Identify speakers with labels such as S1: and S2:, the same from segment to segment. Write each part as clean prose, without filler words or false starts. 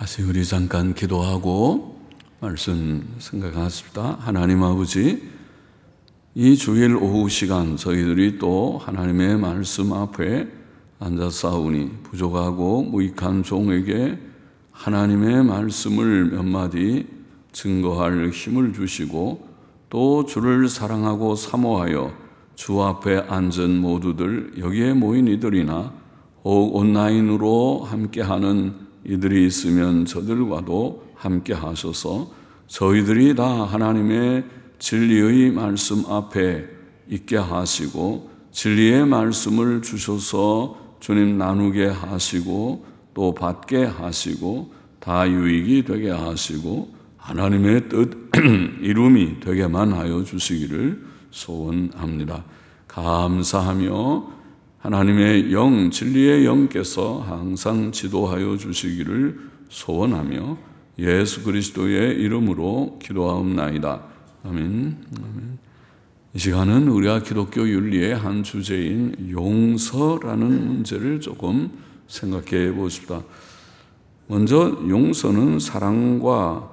S1: 다시 우리 잠깐 기도하고 말씀 생각하십시다. 하나님 아버지, 이 주일 오후 시간 저희들이 또 하나님의 말씀 앞에 앉아싸우니 부족하고 무익한 종에게 하나님의 말씀을 몇 마디 증거할 힘을 주시고 또 주를 사랑하고 사모하여 주 앞에 앉은 모두들, 여기에 모인 이들이나 혹 온라인으로 함께하는 이들이 있으면 저들과도 함께 하셔서 저희들이 다 하나님의 진리의 말씀 앞에 있게 하시고 진리의 말씀을 주셔서 주님 나누게 하시고 또 받게 하시고 다 유익이 되게 하시고 하나님의 뜻 이룸이 되게만 하여 주시기를 소원합니다. 감사하며 하나님의 영, 진리의 영께서 항상 지도하여 주시기를 소원하며 예수 그리스도의 이름으로 기도하옵나이다. 아멘. 이 시간은 우리가 기독교 윤리의 한 주제인 용서라는 문제를 조금 생각해 보십시다. 먼저 용서는 사랑과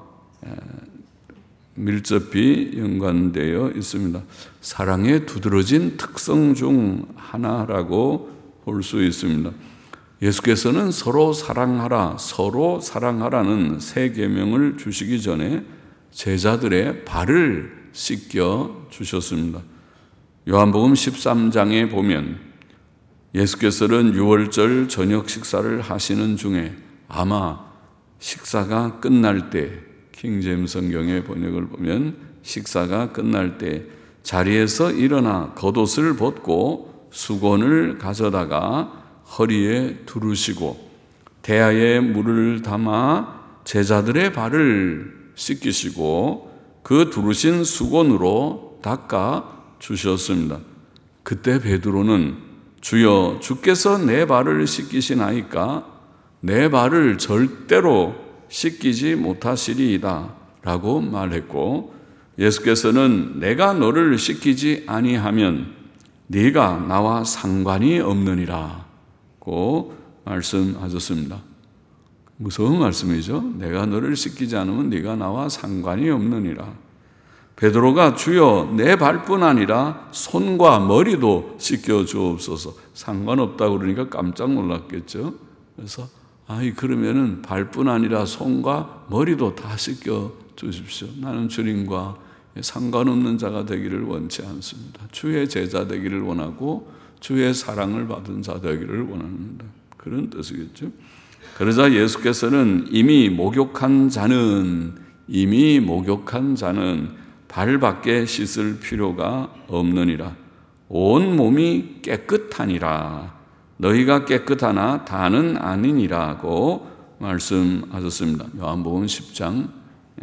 S1: 밀접히 연관되어 있습니다. 사랑의 두드러진 특성 중 하나라고 볼 수 있습니다. 예수께서는 서로 사랑하라는 세 계명을 주시기 전에 제자들의 발을 씻겨 주셨습니다. 요한복음 13장에 보면 예수께서는 유월절 저녁 식사를 하시는 중에 아마 식사가 끝날 때, 킹제임스 성경의 번역을 보면 식사가 끝날 때 자리에서 일어나 겉옷을 벗고 수건을 가져다가 허리에 두르시고 대야에 물을 담아 제자들의 발을 씻기시고 그 두르신 수건으로 닦아 주셨습니다. 그때 베드로는 주여, 주께서 내 발을 씻기시나이까 내 발을 절대로 씻기지 못하시리이다 라고 말했고, 예수께서는 내가 너를 씻기지 아니하면 네가 나와 상관이 없느니라고 말씀하셨습니다. 무서운 말씀이죠. 내가 너를 씻기지 않으면 네가 나와 상관이 없느니라. 베드로가 주여 내 발뿐 아니라 손과 머리도 씻겨 주옵소서. 상관없다고 그러니까 깜짝 놀랐겠죠. 그래서 그러면은 발뿐 아니라 손과 머리도 다 씻겨 주십시오. 나는 주님과 상관없는 자가 되기를 원치 않습니다. 주의 제자 되기를 원하고 주의 사랑을 받은 자 되기를 원합니다. 그런 뜻이겠죠. 그러자 예수께서는 이미 목욕한 자는 발밖에 씻을 필요가 없느니라. 온 몸이 깨끗하니라. 너희가 깨끗하나 다는 아니니라고 말씀하셨습니다. 요한복음 13장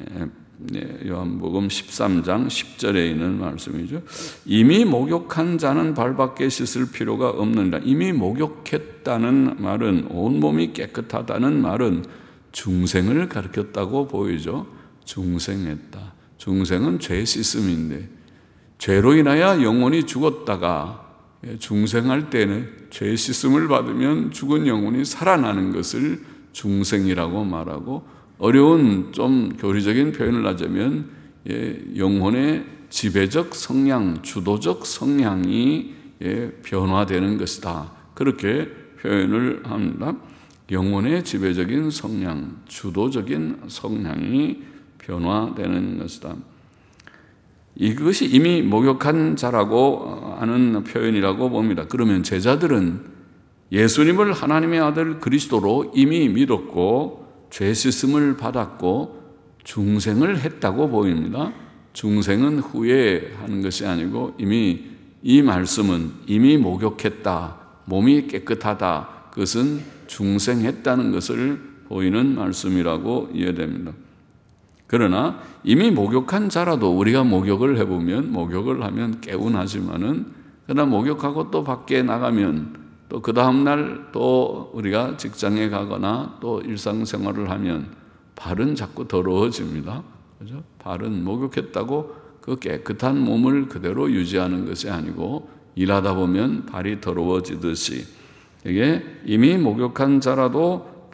S1: 10절에 있는 말씀이죠. 이미 목욕한 자는 발밖에 씻을 필요가 없느니라. 이미 목욕했다는 말은, 온몸이 깨끗하다는 말은 중생을 가르쳤다고 보이죠. 중생했다. 중생은 죄 씻음인데 죄로 인하여 영혼이 죽었다가 중생할 때는 죄 씻음을 받으면 죽은 영혼이 살아나는 것을 중생이라고 말하고, 어려운 좀 교리적인 표현을 하자면 영혼의 지배적 성향, 주도적 성향이 변화되는 것이다. 그렇게 표현을 합니다. 영혼의 지배적인 성향, 주도적인 성향이 변화되는 것이다. 이것이 이미 목욕한 자라고 하는 표현이라고 봅니다. 그러면 제자들은 예수님을 하나님의 아들 그리스도로 이미 믿었고 죄 씻음을 받았고 중생을 했다고 보입니다. 중생은 후에 하는 것이 아니고 이미 이 말씀은 이미 목욕했다, 몸이 깨끗하다, 그것은 중생했다는 것을 보이는 말씀이라고 이해됩니다. 그러나 이미 목욕한 자라도 우리가 목욕을 해보면, 목욕을 하면 개운하지만은, 그러나 목욕하고 또 밖에 나가면 또 그 다음날 또 우리가 직장에 가거나 또 일상생활을 하면 발은 자꾸 더러워집니다. 그죠? 발은 목욕했다고 그 깨끗한 몸을 그대로 유지하는 것이 아니고 일하다 보면 발이 더러워지듯이 이게 이미 목욕한 자라도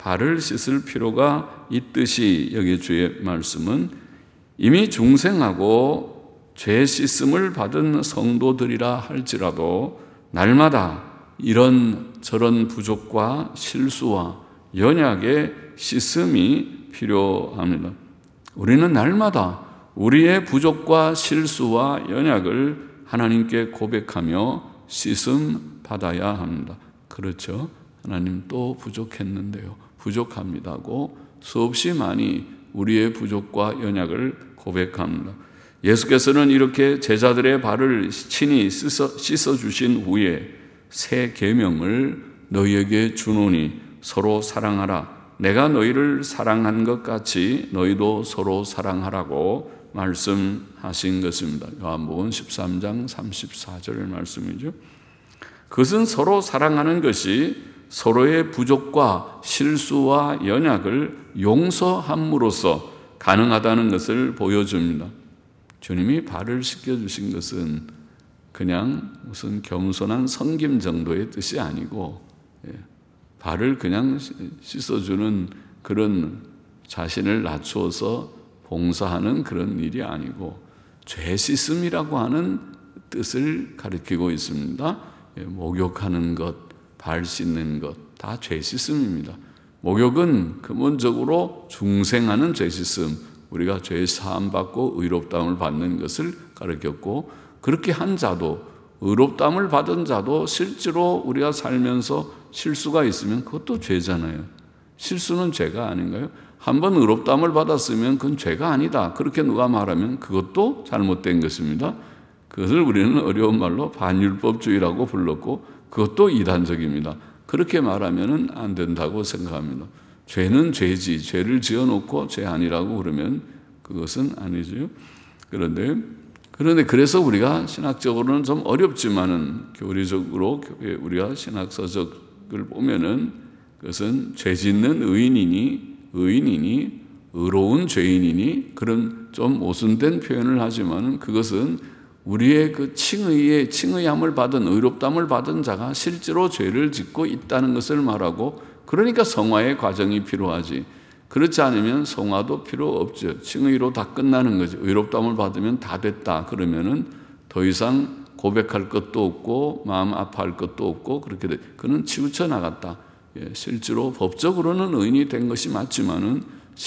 S1: 발을 씻을 필요가 있듯이 여기 주의 말씀은 이미 중생하고 죄 씻음을 받은 성도들이라 할지라도 날마다 이런 저런 부족과 실수와 연약의 씻음이 필요합니다. 우리는 날마다 우리의 부족과 실수와 연약을 하나님께 고백하며 씻음 받아야 합니다. 그렇죠? 하나님 또 부족했는데요. 부족합니다고 수없이 많이 우리의 부족과 연약을 고백합니다. 예수께서는 이렇게 제자들의 발을 친히 씻어 주신 후에 새 계명을 너희에게 주노니 서로 사랑하라. 내가 너희를 사랑한 것 같이 너희도 서로 사랑하라고 말씀하신 것입니다. 요한복음 13장 34절 말씀이죠. 그것은 서로 사랑하는 것이 서로의 부족과 실수와 연약을 용서함으로써 가능하다는 것을 보여줍니다. 주님이 발을 씻겨주신 것은 그냥 무슨 겸손한 섬김 정도의 뜻이 아니고 발을 그냥 씻어주는 그런 자신을 낮추어서 봉사하는 그런 일이 아니고 죄 씻음이라고 하는 뜻을 가리키고 있습니다. 목욕하는 것, 발 씻는 것 다 죄 씻음입니다. 목욕은 근본적으로 중생하는 죄 씻음, 우리가 죄 사함 받고 의롭다함을 받는 것을 가르쳤고 그렇게 한 자도 의롭다함을 받은 자도 실제로 우리가 살면서 실수가 있으면 그것도 죄잖아요. 실수는 죄가 아닌가요? 한번 의롭다함을 받았으면 그건 죄가 아니다. 그렇게 누가 말하면 그것도 잘못된 것입니다. 그것을 우리는 어려운 말로 반율법주의라고 불렀고 그것도 이단적입니다. 그렇게 말하면 안 된다고 생각합니다. 죄는 죄지. 죄를 지어놓고 죄 아니라고 그러면 그것은 아니죠. 그런데 그래서 우리가 신학적으로는 좀 어렵지만은 교리적으로 우리가 신학서적을 보면은 그것은 죄 짓는 의인이니 의로운 죄인이니 그런 좀 모순된 표현을 하지만은 그것은 우리의 그 칭의함을 받은 의롭담을 받은 자가 실제로 죄를 짓고 있다는 것을 말하고 그러니까 성화의 과정이 필요하지. 그렇지 않으면 성화도 필요 없죠. 칭의로 다 끝나는 거죠. 의롭담을 받으면 다 됐다. 그러면은 더 이상 고백할 것도 없고 마음 아파할 것도 없고 그렇게 돼. 그는 치우쳐 나갔다. 실제로 법적으로는 의인이 된 것이 맞지만은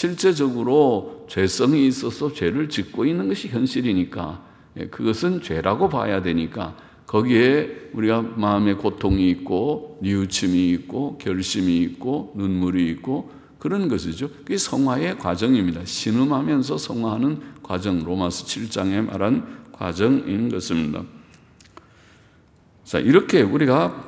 S1: 실제적으로 죄성이 있어서 죄를 짓고 있는 것이 현실이니까 그것은 죄라고 봐야 되니까 거기에 우리가 마음의 고통이 있고 뉘우침이 있고 결심이 있고 눈물이 있고 그런 것이죠. 그게 성화의 과정입니다. 신음하면서 성화하는 과정, 로마서 7장에 말한 과정인 것입니다. 자, 이렇게 우리가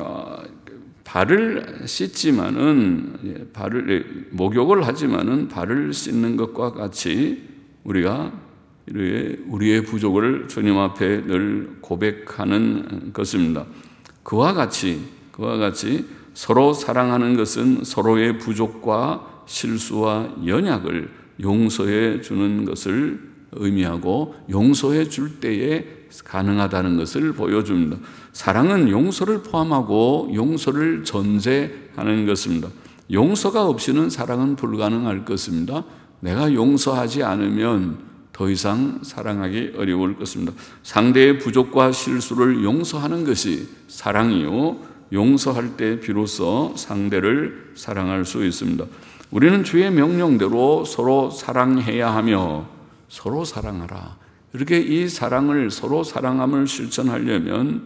S1: 발을 씻지만은 목욕을 하지만은 발을 씻는 것과 같이 우리가 우리의 부족을 주님 앞에 늘 고백하는 것입니다. 그와 같이 서로 사랑하는 것은 서로의 부족과 실수와 연약을 용서해 주는 것을 의미하고 용서해 줄 때에 가능하다는 것을 보여줍니다. 사랑은 용서를 포함하고 용서를 전제하는 것입니다. 용서가 없이는 사랑은 불가능할 것입니다. 내가 용서하지 않으면 더 이상 사랑하기 어려울 것입니다. 상대의 부족과 실수를 용서하는 것이 사랑이요. 용서할 때 비로소 상대를 사랑할 수 있습니다. 우리는 주의 명령대로 서로 사랑해야 하며 서로 사랑하라. 이렇게 이 사랑을 서로 사랑함을 실천하려면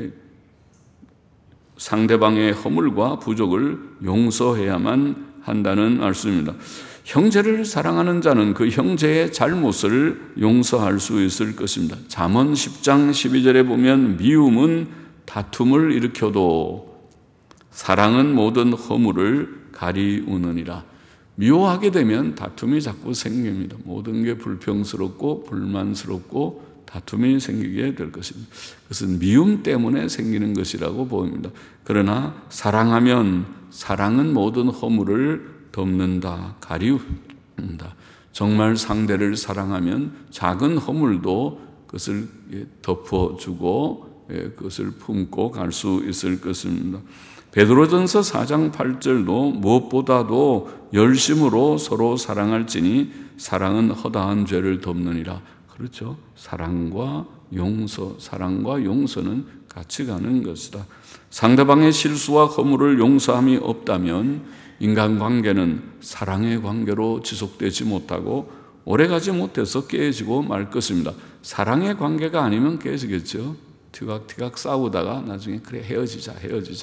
S1: 상대방의 허물과 부족을 용서해야만 한다는 말씀입니다. 형제를 사랑하는 자는 그 형제의 잘못을 용서할 수 있을 것입니다. 잠언 10장 12절에 보면 미움은 다툼을 일으켜도 사랑은 모든 허물을 가리우느니라. 미워하게 되면 다툼이 자꾸 생깁니다. 모든 게 불평스럽고 불만스럽고 다툼이 생기게 될 것입니다. 그것은 미움 때문에 생기는 것이라고 보입니다. 그러나 사랑하면 사랑은 모든 허물을 덮는다, 가리운다. 정말 상대를 사랑하면 작은 허물도 그것을 덮어주고 그것을 품고 갈 수 있을 것입니다. 베드로전서 4장 8절도 무엇보다도 열심으로 서로 사랑할지니 사랑은 허다한 죄를 덮느니라. 그렇죠. 사랑과 용서는 같이 가는 것이다. 상대방의 실수와 허물을 용서함이 없다면 인간관계는 사랑의 관계로 지속되지 못하고 오래가지 못해서 깨지고 말 것입니다. 사랑의 관계가 아니면 깨지겠죠. 티각티각 싸우다가 나중에 그래 헤어지자.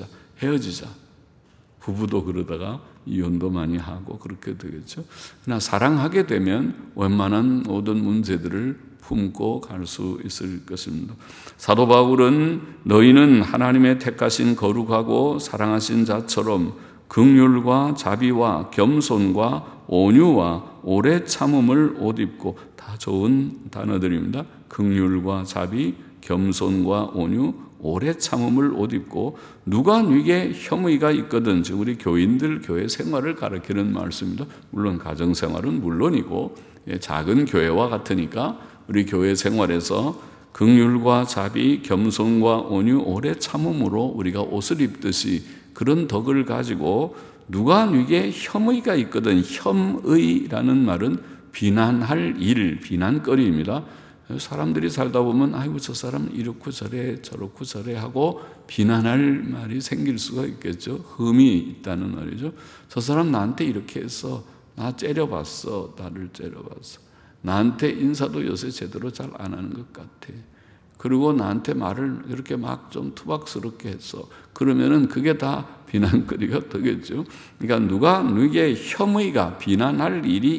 S1: 부부도 그러다가 이혼도 많이 하고 그렇게 되겠죠. 그러나 사랑하게 되면 웬만한 모든 문제들을 품고 갈 수 있을 것입니다. 사도 바울은 너희는 하나님의 택하신 거룩하고 사랑하신 자처럼 긍휼과 자비와 겸손과 온유와 오래 참음을 옷 입고, 다 좋은 단어들입니다. 긍휼과 자비, 겸손과 온유, 오래 참음을 옷 입고 누가 네게 혐의가 있거든. 즉 우리 교인들 교회 생활을 가르치는 말씀입니다. 물론 가정 생활은 물론이고 작은 교회와 같으니까 우리 교회 생활에서 긍휼과 자비, 겸손과 온유, 오래 참음으로 우리가 옷을 입듯이 그런 덕을 가지고 누가 네게 혐의가 있거든. 혐의라는 말은 비난할 일, 비난거리입니다. 사람들이 살다 보면 아이고 저 사람은 이렇고 저래 저렇고 저래 하고 비난할 말이 생길 수가 있겠죠. 흠이 있다는 말이죠. 저 사람 나한테 이렇게 해서 나를 째려봤어. 나한테 인사도 요새 제대로 잘 안 하는 것 같아. 그리고 나한테 말을 이렇게 막 좀 투박스럽게 했어. 그러면은 그게 다 비난거리가 되겠죠. 그러니까 누가 누구의 혐의가 비난할 일이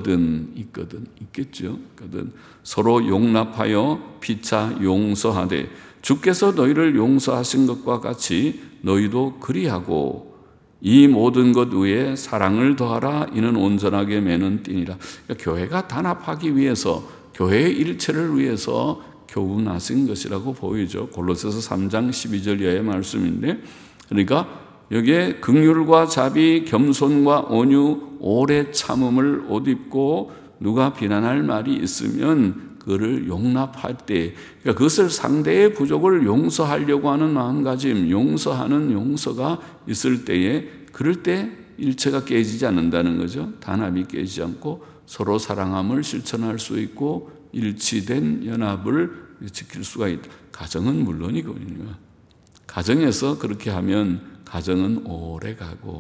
S1: 있겠죠. 서로 용납하여 피차 용서하되 주께서 너희를 용서하신 것과 같이 너희도 그리하고 이 모든 것 위에 사랑을 더하라. 이는 온전하게 매는 띠니라. 그러니까 교회가 단합하기 위해서, 교회의 일체를 위해서 교훈하신 것이라고 보이죠. 골로새서 3장 12절 이하의 말씀인데, 그러니까 여기에 긍휼과 자비, 겸손과 온유, 오래 참음을 옷 입고 누가 비난할 말이 있으면 그를 용납할 때, 그러니까 그것을 상대의 부족을 용서하려고 하는 마음가짐, 용서하는 용서가 있을 때에, 그럴 때 일체가 깨지지 않는다는 거죠. 단합이 깨지지 않고 서로 사랑함을 실천할 수 있고 일치된 연합을 지킬 수가 있다. 가정은 물론이거든요. 가정에서 그렇게 하면 가정은 오래 가고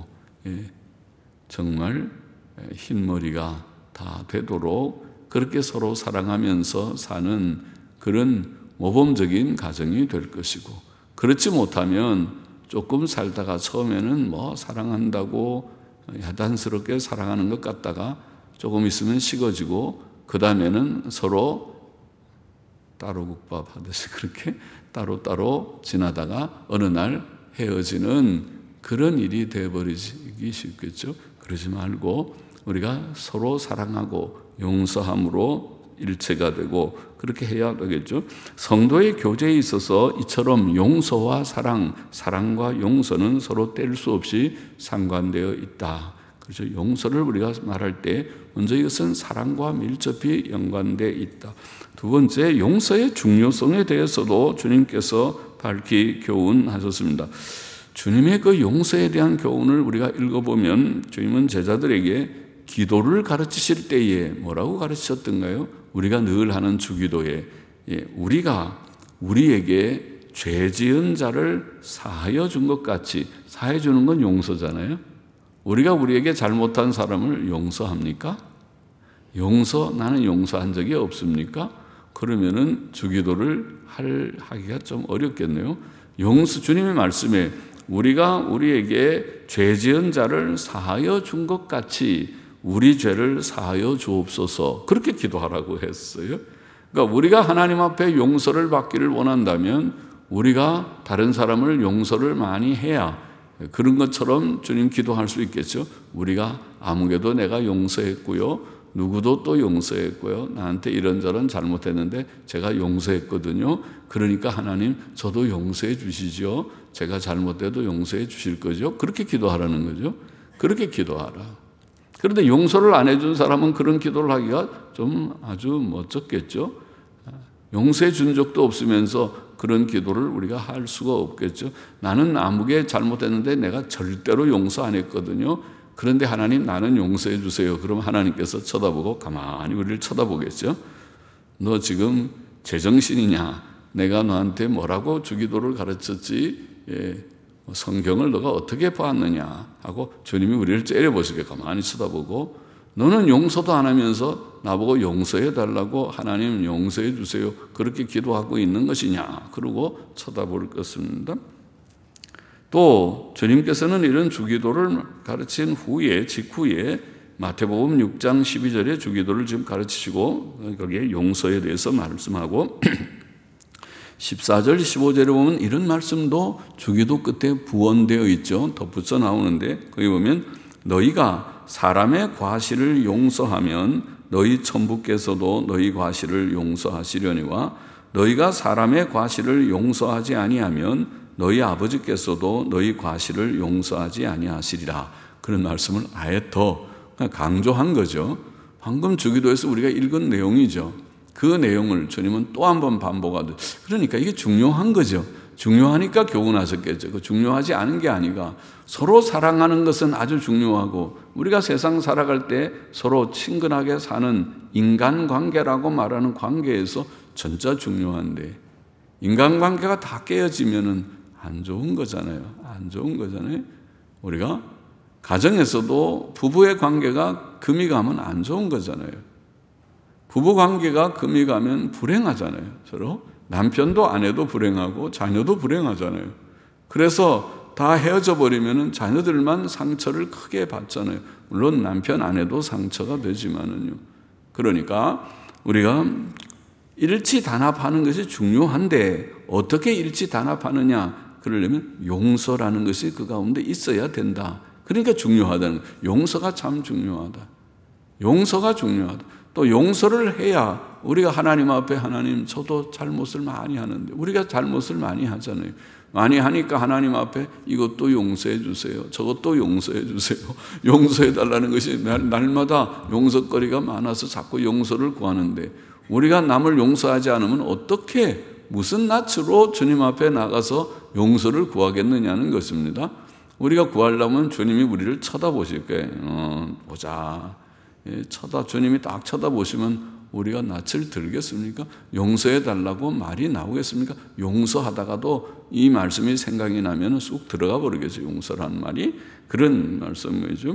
S1: 정말 흰머리가 다 되도록 그렇게 서로 사랑하면서 사는 그런 모범적인 가정이 될 것이고, 그렇지 못하면 조금 살다가 처음에는 사랑한다고 야단스럽게 사랑하는 것 같다가 조금 있으면 식어지고 그 다음에는 서로 따로 국밥 하듯이 그렇게 따로따로 지나다가 어느 날 헤어지는 그런 일이 되어버리기 쉽겠죠. 그러지 말고 우리가 서로 사랑하고 용서함으로 일체가 되고 그렇게 해야 되겠죠. 성도의 교제에 있어서 이처럼 용서와 사랑과 용서는 서로 뗄 수 없이 상관되어 있다. 그렇죠. 용서를 우리가 말할 때 먼저 이것은 사랑과 밀접히 연관되어 있다. 두 번째, 용서의 중요성에 대해서도 주님께서 밝히 교훈하셨습니다. 주님의 그 용서에 대한 교훈을 우리가 읽어보면 주님은 제자들에게 기도를 가르치실 때에 뭐라고 가르치셨던가요? 우리가 늘 하는 주기도에 우리가 우리에게 죄 지은 자를 사하여 준 것 같이, 사해 주는 건 용서잖아요. 우리가 우리에게 잘못한 사람을 용서합니까? 나는 용서한 적이 없습니까? 그러면은 주기도를 하기가 좀 어렵겠네요. 주님의 말씀에 우리가 우리에게 죄 지은 자를 사하여 준 것 같이 우리 죄를 사하여 주옵소서, 그렇게 기도하라고 했어요. 그러니까 우리가 하나님 앞에 용서를 받기를 원한다면 우리가 다른 사람을 용서를 많이 해야 그런 것처럼 주님 기도할 수 있겠죠. 우리가 아무개도 내가 용서했고요, 누구도 또 용서했고요, 나한테 이런저런 잘못했는데 제가 용서했거든요. 그러니까 하나님 저도 용서해 주시죠. 제가 잘못해도 용서해 주실 거죠. 그렇게 기도하라는 거죠. 그렇게 기도하라. 그런데 용서를 안 해준 사람은 그런 기도를 하기가 좀 아주 멋쩍겠죠. 용서해 준 적도 없으면서 그런 기도를 우리가 할 수가 없겠죠. 나는 아무게 잘못했는데 내가 절대로 용서 안 했거든요. 그런데 하나님 나는 용서해 주세요. 그럼 하나님께서 쳐다보고 가만히 우리를 쳐다보겠죠. 너 지금 제정신이냐? 내가 너한테 뭐라고 주기도를 가르쳤지? 성경을 너가 어떻게 봤느냐? 하고 주님이 우리를 째려보시게 가만히 쳐다보고 너는 용서도 안 하면서 나보고 용서해 달라고 하나님 용서해 주세요. 그렇게 기도하고 있는 것이냐? 그러고 쳐다볼 것입니다. 또 주님께서는 이런 주기도를 가르친 후에 직후에 마태복음 6장 12절에 주기도를 지금 가르치시고 거기에 용서에 대해서 말씀하고 14절 15절에 보면 이런 말씀도 주기도 끝에 부언되어 있죠. 덧붙여 나오는데 거기 보면 너희가 사람의 과실을 용서하면 너희 천부께서도 너희 과실을 용서하시려니와 너희가 사람의 과실을 용서하지 아니하면 너희 아버지께서도 너희 과실을 용서하지 아니하시리라. 그런 말씀을 아예 더 강조한 거죠. 방금 주기도에서 우리가 읽은 내용이죠. 그 내용을 주님은 또 한 번 반복하듯. 그러니까 이게 중요한 거죠. 중요하니까 교훈하셨겠죠. 그 중요하지 않은 게 아니라 서로 사랑하는 것은 아주 중요하고 우리가 세상 살아갈 때 서로 친근하게 사는 인간관계라고 말하는 관계에서 진짜 중요한데 인간관계가 다 깨어지면은 안 좋은 거잖아요. 안 좋은 거잖아요. 우리가 가정에서도 부부의 관계가 금이 가면 안 좋은 거잖아요. 부부 관계가 금이 가면 불행하잖아요. 서로 남편도 아내도 불행하고 자녀도 불행하잖아요. 그래서 다 헤어져 버리면은 자녀들만 상처를 크게 받잖아요. 물론 남편 아내도 상처가 되지만은요. 그러니까 우리가 일치 단합하는 것이 중요한데 어떻게 일치 단합하느냐? 그러려면 용서라는 것이 그 가운데 있어야 된다. 그러니까 중요하다는 거예요. 용서가 참 중요하다. 용서가 중요하다. 또 용서를 해야 우리가 하나님 앞에 하나님 저도 잘못을 많이 하는데 우리가 잘못을 많이 하잖아요. 많이 하니까 하나님 앞에 이것도 용서해 주세요. 저것도 용서해 주세요. 용서해 달라는 것이 날마다 용서거리가 많아서 자꾸 용서를 구하는데 우리가 남을 용서하지 않으면 어떻게 무슨 낯으로 주님 앞에 나가서 용서를 구하겠느냐는 것입니다. 우리가 구하려면 주님이 우리를 쳐다보실 거예요. 보자. 주님이 딱 쳐다보시면 우리가 낯을 들겠습니까? 용서해 달라고 말이 나오겠습니까? 용서하다가도 이 말씀이 생각이 나면 쑥 들어가 버리겠죠. 용서라는 말이. 그런 말씀이죠.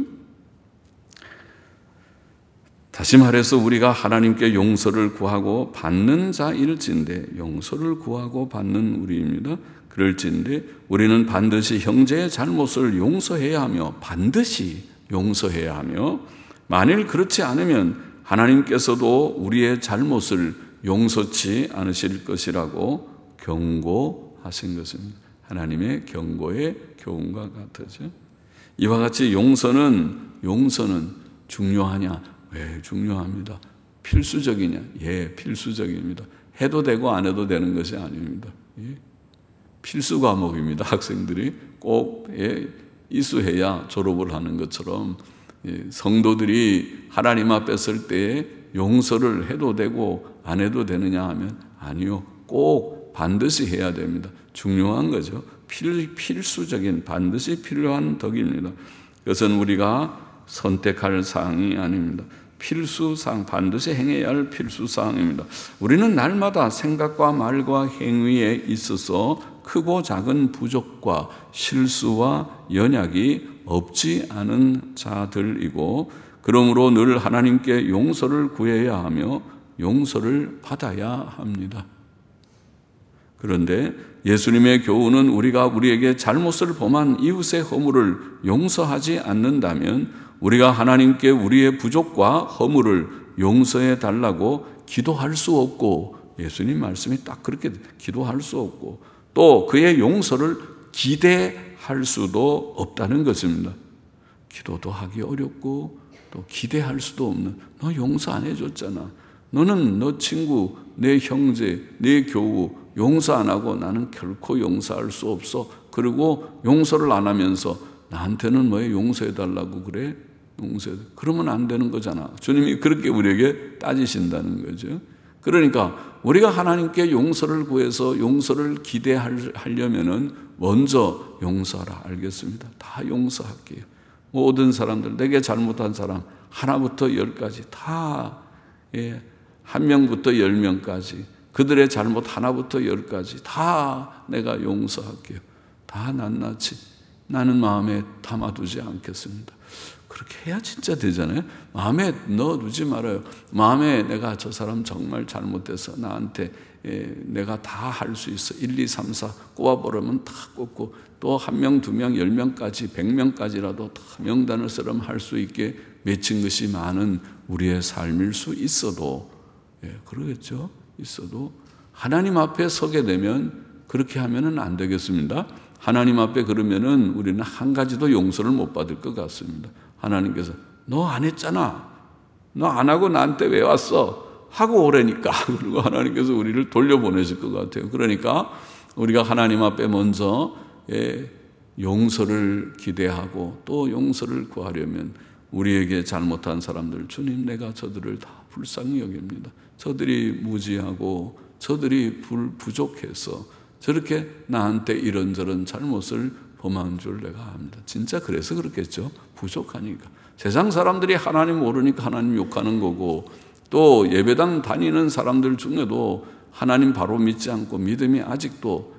S1: 다시 말해서 우리가 하나님께 용서를 구하고 받는 자일진데 용서를 구하고 받는 우리입니다. 그럴진데 우리는 반드시 형제의 잘못을 용서해야 하며 반드시 용서해야 하며 만일 그렇지 않으면 하나님께서도 우리의 잘못을 용서치 않으실 것이라고 경고하신 것입니다. 하나님의 경고의 교훈과 같으죠. 이와 같이 용서는 중요하냐? 왜 중요합니다. 필수적이냐? 예, 필수적입니다. 해도 되고 안 해도 되는 것이 아닙니다. 예. 필수 과목입니다. 학생들이 꼭 이수해야 졸업을 하는 것처럼 성도들이 하나님 앞에 설 때에 용서를 해도 되고 안 해도 되느냐 하면 아니요. 꼭 반드시 해야 됩니다. 중요한 거죠. 필수적인 반드시 필요한 덕입니다. 그것은 우리가 선택할 사항이 아닙니다. 필수사항, 반드시 행해야 할 필수사항입니다. 우리는 날마다 생각과 말과 행위에 있어서 크고 작은 부족과 실수와 연약이 없지 않은 자들이고 그러므로 늘 하나님께 용서를 구해야 하며 용서를 받아야 합니다. 그런데 예수님의 교훈은 우리가 우리에게 잘못을 범한 이웃의 허물을 용서하지 않는다면 우리가 하나님께 우리의 부족과 허물을 용서해 달라고 기도할 수 없고 예수님 말씀이 딱 그렇게 기도할 수 없고 또 그의 용서를 기대할 수도 없다는 것입니다. 기도도 하기 어렵고 또 기대할 수도 없는 너 용서 안 해줬잖아. 너는 너 친구, 내 형제, 내 교우 용서 안 하고 나는 결코 용서할 수 없어. 그리고 용서를 안 하면서 나한테는 왜 용서해 달라고 그래? 용서해. 그러면 안 되는 거잖아. 주님이 그렇게 우리에게 따지신다는 거죠. 그러니까 우리가 하나님께 용서를 구해서 용서를 기대하려면은 먼저 용서하라. 알겠습니다. 다 용서할게요. 모든 사람들, 내게 잘못한 사람 하나부터 10까지 다, 한 명부터 10명까지 그들의 잘못 하나부터 10까지 다 내가 용서할게요. 다 낱낱이 나는 마음에 담아두지 않겠습니다. 그렇게 해야 진짜 되잖아요. 마음에 넣어두지 말아요. 마음에 내가 저 사람 정말 잘못해서 나한테 내가 다 할 수 있어. 1, 2, 3, 4 꼽아보려면 다 꼽고 또 1명, 2명, 10명까지 100명까지라도 다 명단을 쓰려면 할 수 있게 맺힌 것이 많은 우리의 삶일 수 있어도 그러겠죠. 있어도 하나님 앞에 서게 되면 그렇게 하면은 안 되겠습니다. 하나님 앞에 그러면은 우리는 한 가지도 용서를 못 받을 것 같습니다. 하나님께서 너 안 했잖아. 너 안 하고 나한테 왜 왔어? 하고 오라니까. 그리고 하나님께서 우리를 돌려보내실 것 같아요. 그러니까 우리가 하나님 앞에 먼저 용서를 기대하고 또 용서를 구하려면 우리에게 잘못한 사람들, 주님 내가 저들을 다 불쌍히 여깁니다. 저들이 무지하고 저들이 부족해서 저렇게 나한테 이런저런 잘못을 범한 줄 내가 압니다. 진짜 그래서 그렇겠죠. 부족하니까. 세상 사람들이 하나님 모르니까 하나님 욕하는 거고 또 예배당 다니는 사람들 중에도 하나님 바로 믿지 않고 믿음이 아직도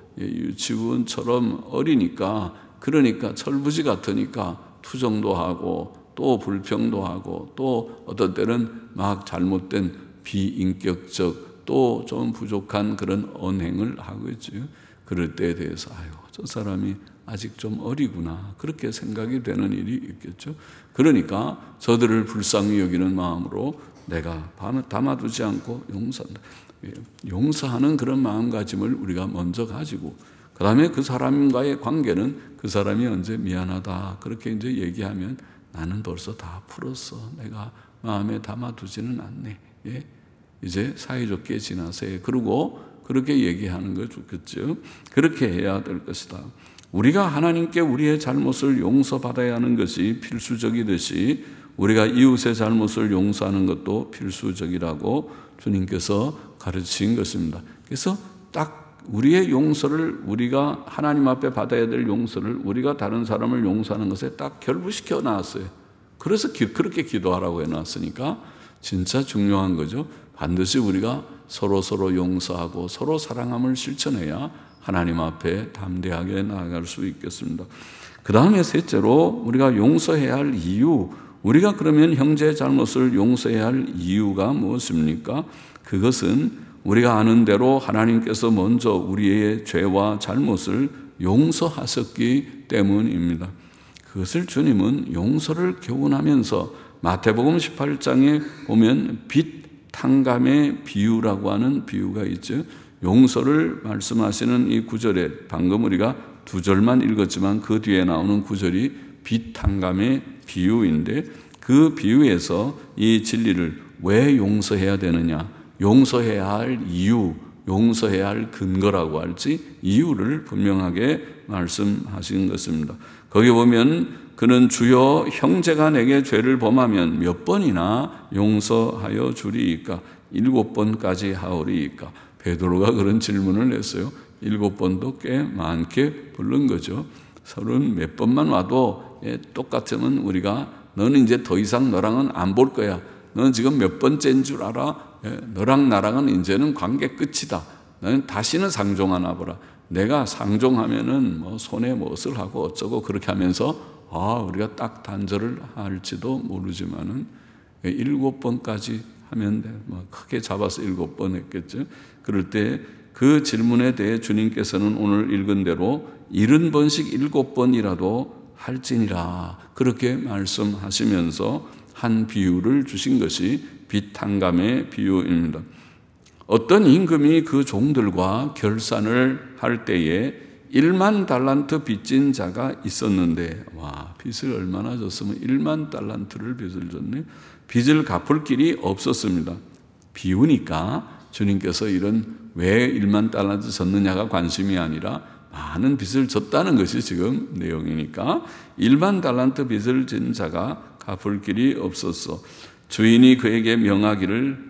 S1: 유치원처럼 어리니까 그러니까 철부지 같으니까 투정도 하고 또 불평도 하고 또 어떤 때는 막 잘못된 비인격적 또 좀 부족한 그런 언행을 하고 있죠. 그럴 때에 대해서 저 사람이 아직 좀 어리구나 그렇게 생각이 되는 일이 있겠죠. 그러니까 저들을 불쌍히 여기는 마음으로 내가 담아두지 않고 용서한다. 용서하는 그런 마음가짐을 우리가 먼저 가지고 그 다음에 그 사람과의 관계는 그 사람이 언제 미안하다 그렇게 이제 얘기하면 나는 벌써 다 풀었어. 내가 마음에 담아두지는 않네. 이제 사이좋게 지나세요. 그리고 그렇게 얘기하는 거 좋겠죠. 그렇게 해야 될 것이다. 우리가 하나님께 우리의 잘못을 용서받아야 하는 것이 필수적이듯이 우리가 이웃의 잘못을 용서하는 것도 필수적이라고 주님께서 가르친 것입니다. 그래서 딱 우리의 용서를 우리가 하나님 앞에 받아야 될 용서를 우리가 다른 사람을 용서하는 것에 딱 결부시켜 놨어요. 그래서 그렇게 기도하라고 해놨으니까 진짜 중요한 거죠. 반드시 우리가 서로 용서하고 서로 사랑함을 실천해야 하나님 앞에 담대하게 나아갈 수 있겠습니다. 그 다음에 셋째로 우리가 용서해야 할 이유, 우리가 그러면 형제의 잘못을 용서해야 할 이유가 무엇입니까? 그것은 우리가 아는 대로 하나님께서 먼저 우리의 죄와 잘못을 용서하셨기 때문입니다. 그것을 주님은 용서를 교훈하면서 마태복음 18장에 보면 빛 탕감의 비유라고 하는 비유가 있죠. 용서를 말씀하시는 이 구절에 방금 우리가 2절만 읽었지만 그 뒤에 나오는 구절이 빛 탕감의 비유인데 그 비유에서 이 진리를 왜 용서해야 되느냐, 용서해야 할 이유, 용서해야 할 근거라고 할지 이유를 분명하게 말씀하신 것입니다. 거기 보면 그는 주여 형제가 내게 죄를 범하면 몇 번이나 용서하여 주리이까? 7번까지 하오리이까? 베드로가 그런 질문을 했어요. 7번도 꽤 많게 부른 거죠. 30 몇 번만 와도 똑같으면 우리가 너는 이제 더 이상 너랑은 안 볼 거야. 너는 지금 몇 번째인 줄 알아? 너랑 나랑은 이제는 관계 끝이다. 너는 다시는 상종하나 보라. 내가 상종하면은 뭐 손에 무엇을 하고 어쩌고 그렇게 하면서 우리가 딱 단절을 할지도 모르지만은 7번까지 하면 돼. 뭐 크게 잡아서 7번 했겠죠. 그럴 때 그 질문에 대해 주님께서는 오늘 읽은 대로 70번씩 7번이라도 할지니라 그렇게 말씀하시면서 한 비유를 주신 것이 빛 탕감의 비유입니다. 어떤 임금이 그 종들과 결산을 할 때에 1만 달란트 빚진 자가 있었는데 빚을 얼마나 졌으면 1만 달란트를 빚을 졌네. 빚을 갚을 길이 없었습니다. 비유니까 주님께서 이런 왜 1만 달란트 졌느냐가 관심이 아니라 많은 빚을 졌다는 것이 지금 내용이니까 1만 달란트 빚을 진 자가 갚을 길이 없었어. 주인이 그에게 명하기를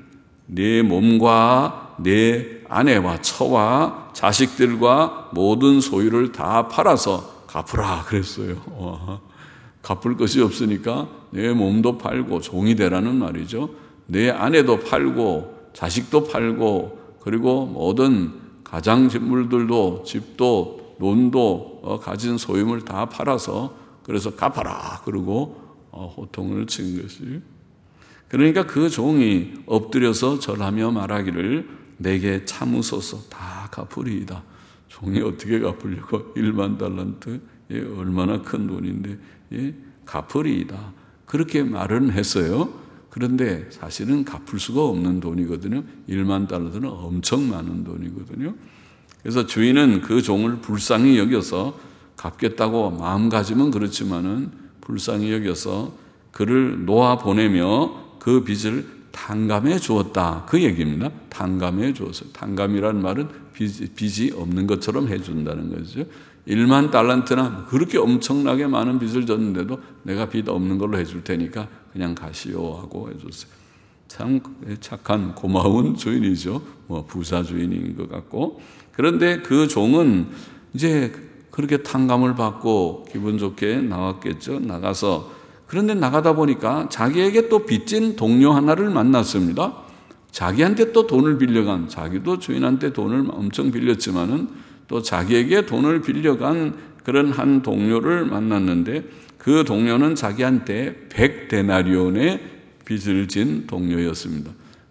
S1: 네 몸과 네 아내와 처와 자식들과 모든 소유를 다 팔아서 갚으라 그랬어요. 갚을 것이 없으니까 내 몸도 팔고 종이 되라는 말이죠. 내 아내도 팔고 자식도 팔고 그리고 모든 가장물들도 집도 논도 가진 소유물 다 팔아서 그래서 갚아라 그러고 호통을 친 것이. 그러니까 그 종이 엎드려서 절하며 말하기를 내게 참으소서 다 갚으리이다. 종이 어떻게 갚으려고 1만 달란트 얼마나 큰 돈인데 갚으리이다. 그렇게 말은 했어요. 그런데 사실은 갚을 수가 없는 돈이거든요. 1만 달러는 엄청 많은 돈이거든요. 그래서 주인은 그 종을 불쌍히 여겨서 갚겠다고 마음가짐은 그렇지만은 불쌍히 여겨서 그를 놓아 보내며 그 빚을 탕감해 주었다. 그 얘기입니다. 탕감해 주었어요. 탕감이라는 말은 빚이 없는 것처럼 해준다는 거죠. 1만 달란트나 그렇게 엄청나게 많은 빚을 졌는데도 내가 빚 없는 걸로 해줄 테니까 그냥 가시오 하고 해줬어요. 참 착한 고마운 주인이죠. 부자 주인인 것 같고. 그런데 그 종은 이제 그렇게 탕감을 받고 기분 좋게 나왔겠죠. 나가서. 그런데 나가다 보니까 자기에게 또 빚진 동료 하나를 만났습니다. 자기한테 또 돈을 빌려간, 자기도 주인한테 돈을 엄청 빌렸지만은 또 자기에게 돈을 빌려간 그런 한 동료를 만났는데 그 동료는 자기한테 100데나리온의 빚을 진 동료였습니다.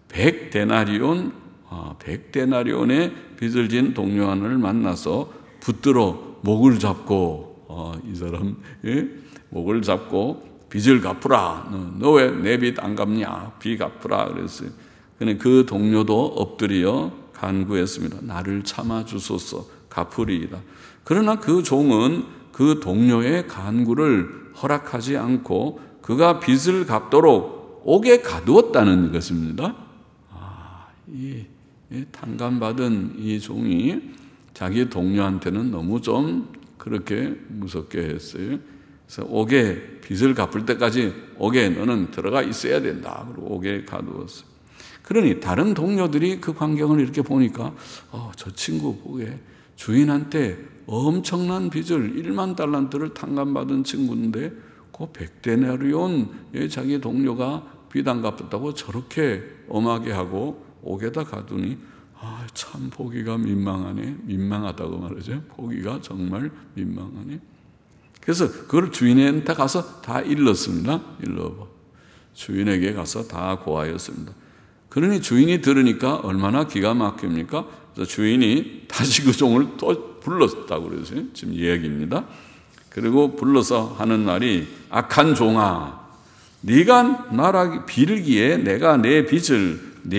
S1: 100데나리온의 빚을 진 동료 하나를 만나서 붙들어 목을 잡고 이 사람 목을 잡고 빚을 갚으라. 너 왜 내 빚 안 갚냐? 빚 갚으라 그랬어요. 근데 그 동료도 엎드려 간구했습니다. 나를 참아 주소서. 갚으리이다. 그러나 그 종은 그 동료의 간구를 허락하지 않고 그가 빚을 갚도록 옥에 가두었다는 것입니다. 이 탕감받은 이 종이 자기 동료한테는 너무 좀 그렇게 무섭게 했어요. 그래서 옥에 빚을 갚을 때까지 옥에 너는 들어가 있어야 된다. 그리고 옥에 가두었어요. 그러니 다른 동료들이 그 광경을 이렇게 보니까 저 친구 보게 주인한테 엄청난 빚을 1만 달란트를 탕감받은 친구인데 그 100데나리온 자기 동료가 빚 안 갚았다고 저렇게 엄하게 하고 옥에다 가두니 참 보기가 민망하네. 민망하다고 말하죠. 보기가 정말 민망하네. 그래서 그걸 주인한테 가서 다 일렀습니다. 주인에게 가서 다 고하였습니다. 그러니 주인이 들으니까 얼마나 기가 막힙니까? 그래서 주인이 다시 그 종을 또 불렀다고 그러세요. 지금 이야기입니다. 그리고 불러서 하는 말이 악한 종아, 네가 나라 빌기에 내가 내 빚을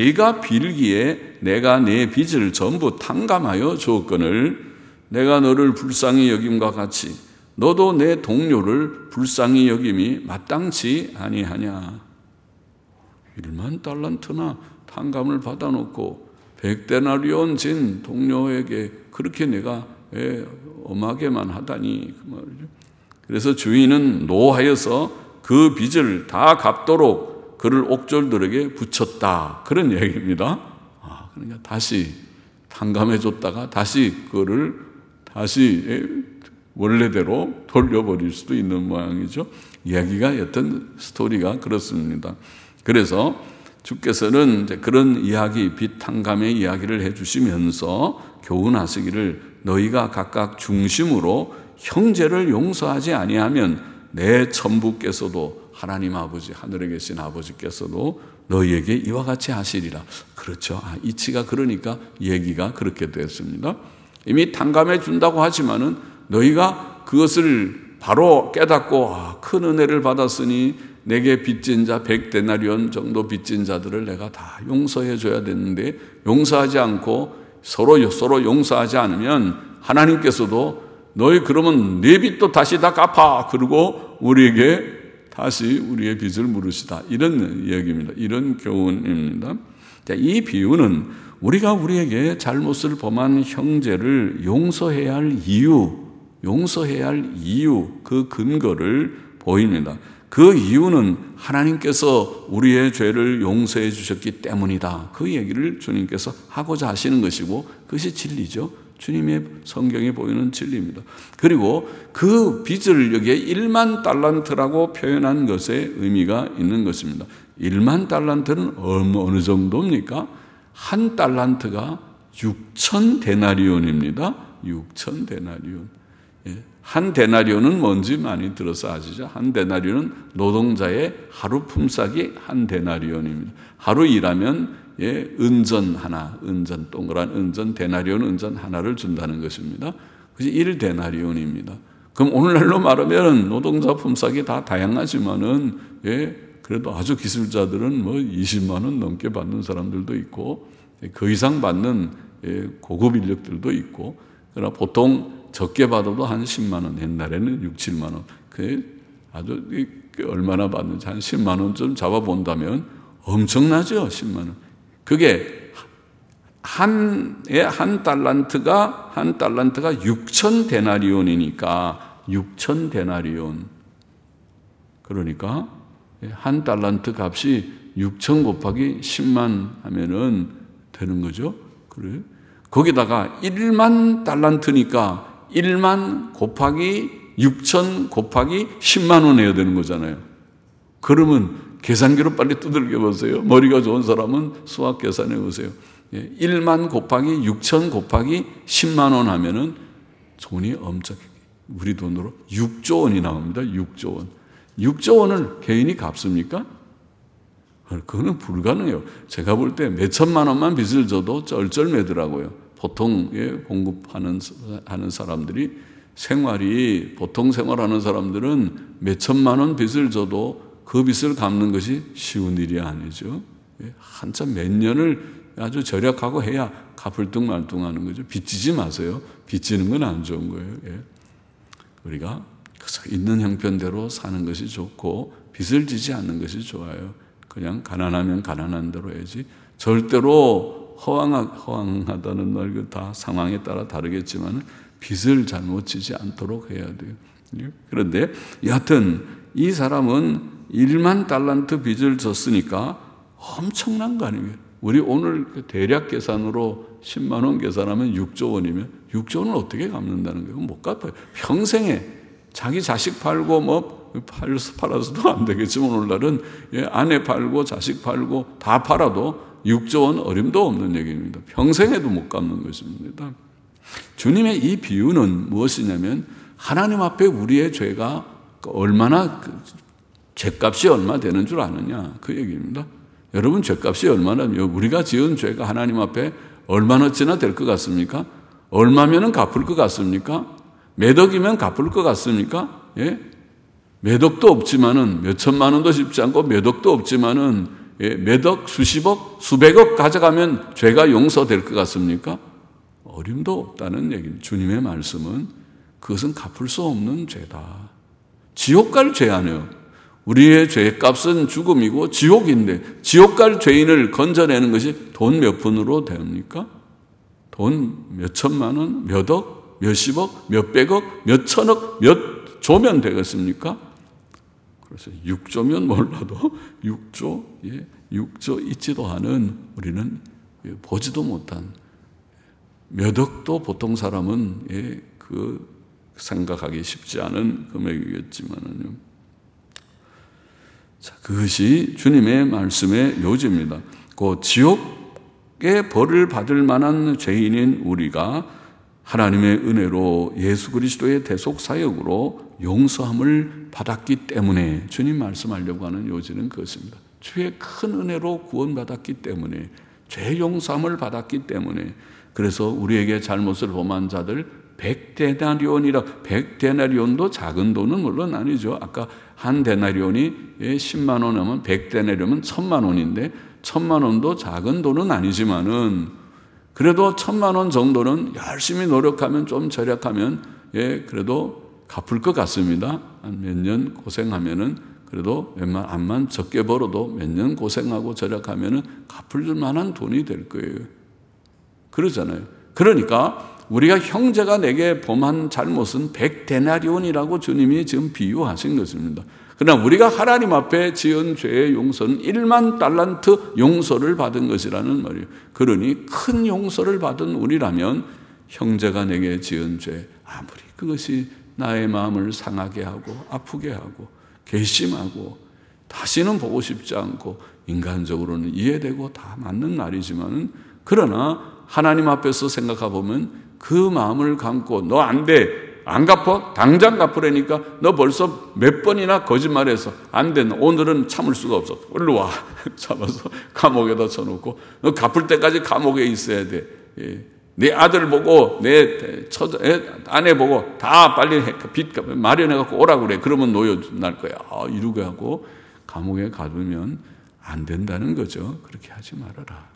S1: 전부 탕감하여 주었거늘 내가 너를 불쌍히 여김과 같이 너도 내 동료를 불쌍히 여김이 마땅치 아니하냐. 1만 달란트나 탕감을 받아놓고 100데나리온 진 동료에게 그렇게 내가 엄하게만 하다니 그 말이죠. 그래서 주인은 노하여서 그 빚을 다 갚도록 그를 옥졸들에게 붙였다. 그런 얘기입니다. 그러니까 다시 탕감해줬다가 다시 그를 다시 원래대로 돌려버릴 수도 있는 모양이죠. 이야기가 여튼 스토리가 그렇습니다. 그래서 주께서는 이제 그런 이야기, 빚 탕감의 이야기를 해주시면서 교훈하시기를 너희가 각각 중심으로 형제를 용서하지 아니하면 내 천부께서도 하나님 아버지, 하늘에 계신 아버지께서도 너희에게 이와 같이 하시리라. 그렇죠. 이치가 그러니까 얘기가 그렇게 됐습니다. 이미 탕감해 준다고 하지만은 너희가 그것을 바로 깨닫고 큰 은혜를 받았으니 내게 빚진 자 100데나리온 정도 빚진 자들을 내가 다 용서해 줘야 되는데 용서하지 않고 서로 용서하지 않으면 하나님께서도 너희 그러면 내 빚도 다시 다 갚아. 그리고 우리에게 다시 우리의 빚을 물으시다. 이런 이야기입니다. 이런 교훈입니다. 이 비유는 우리가 우리에게 잘못을 범한 형제를 용서해야 할 이유, 그 근거를 보입니다. 그 이유는 하나님께서 우리의 죄를 용서해 주셨기 때문이다. 그 얘기를 주님께서 하고자 하시는 것이고 그것이 진리죠. 주님의 성경에 보이는 진리입니다. 그리고 그 빚을 여기에 1만 달란트라고 표현한 것에 의미가 있는 것입니다. 1만 달란트는 어느 정도입니까? 한 달란트가 6천 데나리온입니다. 6천 데나리온. 한 데나리온은 뭔지 많이 들어서 아시죠? 한 데나리온은 노동자의 하루 품삯이 한 데나리온입니다. 하루 일하면 은전 하나, 은전, 동그란 은전, 데나리온 은전 하나를 준다는 것입니다. 그것이 1데나리온입니다. 그럼 오늘날로 말하면 노동자 품삯이 다 다양하지만은, 그래도 아주 기술자들은 뭐 20만 원 넘게 받는 사람들도 있고, 그 이상 받는 고급 인력들도 있고, 그러나 보통 적게 받아도 한 10만 원, 옛날에는 6, 7만 원. 그 아주 얼마나 받는지 한 10만 원쯤 잡아본다면 엄청나죠, 10만 원. 그게 한 달란트가 6천 데나리온이니까 6천 데나리온. 그러니까 한 달란트 값이 6천 곱하기 10만 하면은 되는 거죠. 그래. 거기다가 1만 달란트니까 1만 곱하기 6천 곱하기 10만 원 해야 되는 거잖아요. 그러면 계산기로 빨리 두들겨 보세요. 머리가 좋은 사람은 수학 계산해 보세요. 1만 곱하기 6천 곱하기 10만 원 하면은 돈이 엄청, 우리 돈으로 6조 원이 나옵니다. 6조 원. 6조 원을 개인이 갚습니까? 그거는 불가능해요. 제가 볼 때 몇 천만 원만 빚을 져도 쩔쩔매더라고요. 보통 공급하는 사람들이 보통 생활하는 사람들은 몇 천만 원 빚을 져도 그 빚을 갚는 것이 쉬운 일이 아니죠. 한참 몇 년을 아주 절약하고 해야 가불등말등하는 거죠. 빚지지 마세요. 빚지는 건 안 좋은 거예요. 우리가 있는 형편대로 사는 것이 좋고 빚을 지지 않는 것이 좋아요. 그냥 가난하면 가난한 대로 해야지. 절대로 허황하다는 말 다 상황에 따라 다르겠지만 빚을 잘못 지지 않도록 해야 돼요. 그런데 여하튼 이 사람은 1만 달란트 빚을 졌으니까 엄청난 거 아니에요. 우리 오늘 대략 계산으로 10만 원 계산하면 6조 원이면 6조 원을 어떻게 갚는다는 거예요? 못 갚아요. 평생에 자기 자식 팔고 팔아서도 안 되겠지만 오늘날은 아내 팔고 자식 팔고 다 팔아도 6조 원 어림도 없는 얘기입니다. 평생에도 못 갚는 것입니다. 주님의 이 비유는 무엇이냐면 하나님 앞에 우리의 죄가 얼마나 죄값이 얼마 되는 줄 아느냐 그 얘기입니다. 여러분 죄값이 얼마나요? 우리가 지은 죄가 하나님 앞에 얼마나치나 될 것 같습니까? 얼마면은 갚을 것 같습니까? 몇 억이면 갚을 것 같습니까? 몇 억도 없지만은 몇 천만 원도 쉽지 않고 몇 억도 없지만은 몇 억, 수십억, 수백억 가져가면 죄가 용서될 것 같습니까? 어림도 없다는 얘기입니다. 주님의 말씀은 그것은 갚을 수 없는 죄다. 지옥 갈 죄 아니에요. 우리의 죄값은 죽음이고 지옥인데 지옥 갈 죄인을 건져내는 것이 돈 몇 푼으로 됩니까? 돈 몇 천만 원, 몇 억, 몇십억, 몇백억, 몇 천억, 몇 조면 되겠습니까? 그래서 6조면 몰라도 6조 있지도 않은 우리는 보지도 못한 몇 억도 보통 사람은 그 생각하기 쉽지 않은 금액이겠지만은요. 자, 그것이 주님의 말씀의 요지입니다. 그 지옥의 벌을 받을 만한 죄인인 우리가 하나님의 은혜로 예수 그리스도의 대속 사역으로 용서함을 받았기 때문에 주님 말씀하려고 하는 요지는 그것입니다. 주의 큰 은혜로 구원받았기 때문에 죄 용서함을 받았기 때문에 그래서 우리에게 잘못을 범한 자들 100데나리온이라 100데나리온도 작은 돈은 물론 아니죠. 아까 한 데나리온이 10만 원 하면 100데나리온은 1000만 원인데 1000만 원도 작은 돈은 아니지만은 그래도 1000만 원 정도는 열심히 노력하면 좀 절약하면 그래도 갚을 것 같습니다. 한 몇 년 고생하면은 그래도 암만 적게 벌어도 몇 년 고생하고 절약하면은 갚을 만한 돈이 될 거예요. 그러잖아요. 그러니까 우리가 형제가 내게 범한 잘못은 100데나리온이라고 주님이 지금 비유하신 것입니다. 그러나 우리가 하나님 앞에 지은 죄의 용서는 1만 달란트 용서를 받은 것이라는 말이에요. 그러니 큰 용서를 받은 우리라면 형제가 내게 지은 죄, 아무리 그것이 나의 마음을 상하게 하고 아프게 하고 괘씸하고 다시는 보고 싶지 않고 인간적으로는 이해되고 다 맞는 말이지만, 그러나 하나님 앞에서 생각해 보면 그 마음을 감고 너 안 돼, 안 갚어? 당장 갚으라니까 너 벌써 몇 번이나 거짓말해서 안 돼, 오늘은 참을 수가 없어, 일로 와. 잡아서 감옥에다 쳐놓고 너 갚을 때까지 감옥에 있어야 돼. 내 아들 보고 내 아내 보고 다 빨리 빚 마련해갖고 오라고 그래. 그러면 노여 날 거야. 이러게 하고 감옥에 가두면 안 된다는 거죠. 그렇게 하지 말아라.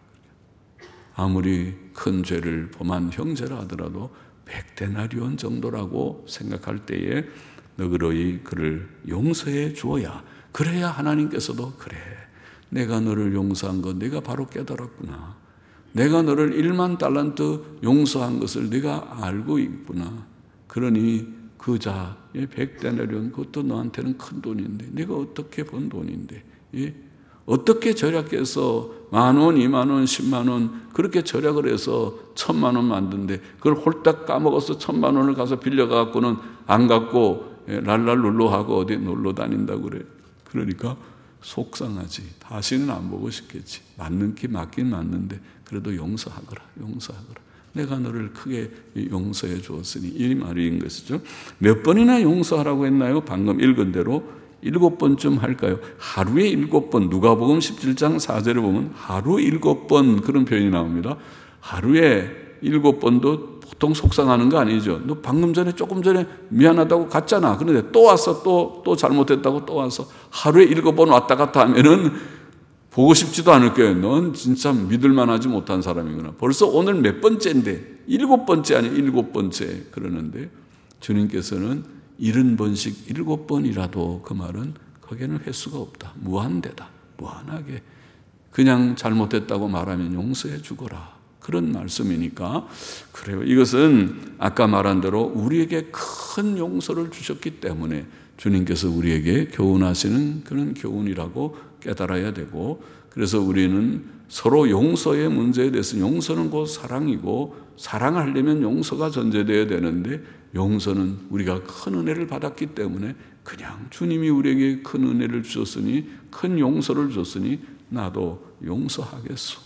S1: 아무리 큰 죄를 범한 형제라 하더라도 100데나리온 정도라고 생각할 때에 너그러이 그를 용서해 주어야, 그래야 하나님께서도 그래, 내가 너를 용서한 것 네가 바로 깨달았구나, 내가 너를 1만 달란트 용서한 것을 네가 알고 있구나, 그러니 그 자의 100데나리온 그것도 너한테는 큰 돈인데 네가 어떻게 번 돈인데, 어떻게 절약해서 10,000원, 20,000원, 100,000원 그렇게 절약을 해서 1,000,000원 만든데 그걸 홀딱 까먹어서 1,000,000원을 가서 빌려가고는 안 갖고 랄랄룰루하고 어디 놀러 다닌다고 그래. 그러니까 속상하지. 다시는 안 보고 싶겠지. 맞는 게 맞긴 맞는데 그래도 용서하거라. 내가 너를 크게 용서해 주었으니, 이 말인 것이죠. 몇 번이나 용서하라고 했나요? 방금 읽은 대로 7번쯤 할까요? 하루에 7번. 누가복음 17장 4절에 보면 하루 7번 그런 표현이 나옵니다. 하루에 7번도 보통 속상하는 거 아니죠. 너 방금 전에 조금 전에 미안하다고 갔잖아. 그런데 또 와서 또 잘못했다고 또 와서 하루에 7번 왔다 갔다 하면은 보고 싶지도 않을 거예요. 넌 진짜 믿을 만하지 못한 사람이구나. 벌써 오늘 몇 번째인데 7번째 아니 7번째 그러는데, 주님께서는 70번씩 7번이라도 그 말은 거기에는 횟수가 없다. 무한대다. 무한하게 그냥 잘못했다고 말하면 용서해 주거라. 그런 말씀이니까 그래요. 이것은 아까 말한 대로 우리에게 큰 용서를 주셨기 때문에 주님께서 우리에게 교훈하시는 그런 교훈이라고 깨달아야 되고, 그래서 우리는 서로 용서의 문제에 대해서, 용서는 곧 사랑이고 사랑을 하려면 용서가 전제되어야 되는데, 용서는 우리가 큰 은혜를 받았기 때문에 그냥 주님이 우리에게 큰 은혜를 주셨으니, 큰 용서를 줬으니 나도 용서하겠소.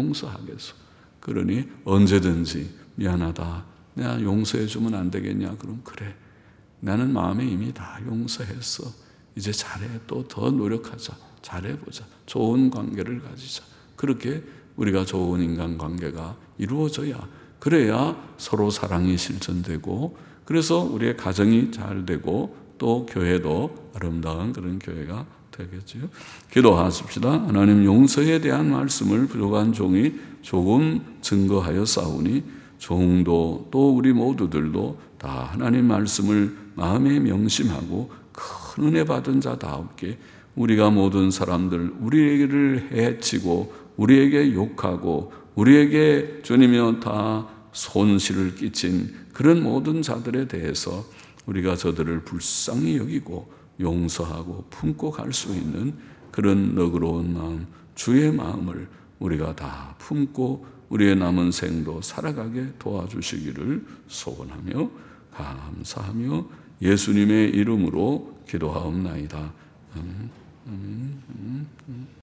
S1: 그러니 언제든지 미안하다, 내가 용서해 주면 안 되겠냐? 그럼 그래, 나는 마음에 이미 다 용서했어. 이제 잘해. 또 더 노력하자. 잘해보자. 좋은 관계를 가지자. 그렇게 우리가 좋은 인간관계가 이루어져야, 그래야 서로 사랑이 실천되고, 그래서 우리의 가정이 잘 되고 또 교회도 아름다운 그런 교회가 되겠죠. 기도하십시다. 하나님, 용서에 대한 말씀을 부족한 종이 조금 증거하여 싸우니 종도 또 우리 모두들도 다 하나님 말씀을 마음에 명심하고 큰 은혜 받은 자다옵게, 우리가 모든 사람들, 우리를 해치고 우리에게 욕하고 우리에게 주님이여 다 손실을 끼친 그런 모든 자들에 대해서 우리가 저들을 불쌍히 여기고 용서하고 품고 갈 수 있는 그런 너그러운 마음, 주의 마음을 우리가 다 품고 우리의 남은 생도 살아가게 도와주시기를 소원하며 감사하며 예수님의 이름으로 기도하옵나이다.